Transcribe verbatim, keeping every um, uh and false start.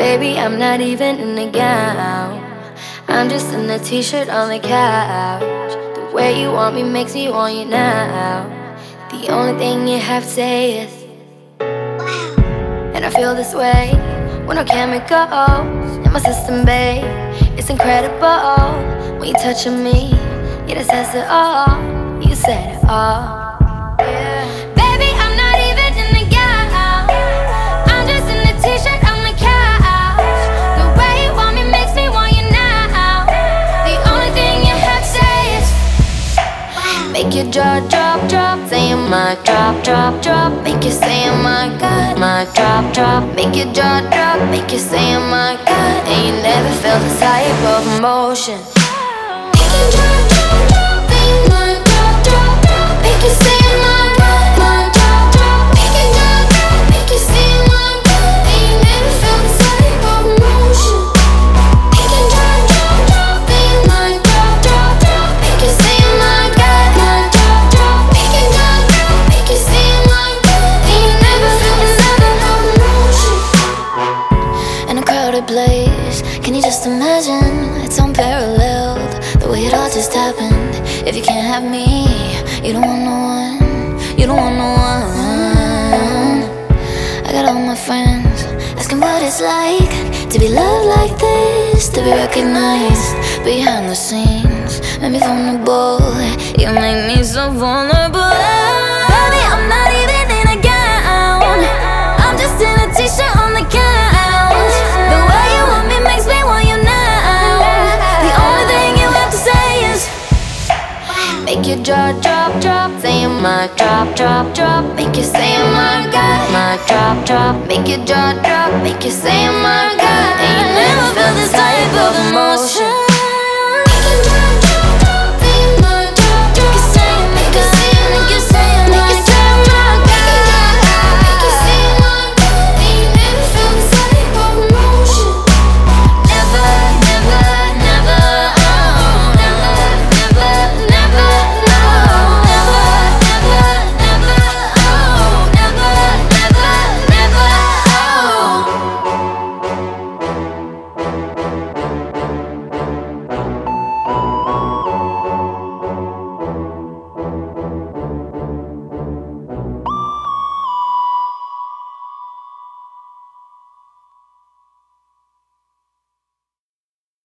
Baby, I'm not even in a gown. I'm just in a t-shirt on the couch. The way you want me makes me want you now. The only thing you have to say is wow. And I feel this way when no chemicals in my system, babe. It's incredible when you touching me. Yeah, that says it all. You said it all. Make your jaw drop, drop, saying my drop, drop, drop. Make you say oh my God, my drop, drop. Make your jaw drop, make you say oh my God. And you never felt this type of emotion. Make your jaw drop, drop, saying my drop, drop, drop. Make you say oh my God, my drop, drop. Make your jaw drop, make you say oh my God. And you never felt this type of emotion. Make your jaw drop, drop, saying my drop, drop, drop. Make you say oh my God. Place. Can you just imagine? It's unparalleled, the way it all just happened. If you can't have me, you don't want no one. You don't want no one. I got all my friends asking what it's like to be loved like this, to be recognized behind the scenes. Make me vulnerable. You make me so vulnerable. Baby, I'm not even in a gown. I'm just in a t-shirt on the couch. Make your jaw drop, drop, saying my drop, drop, drop. Make you say oh my God, my drop, drop. Make your jaw drop, make you say oh my God. And you never feel this type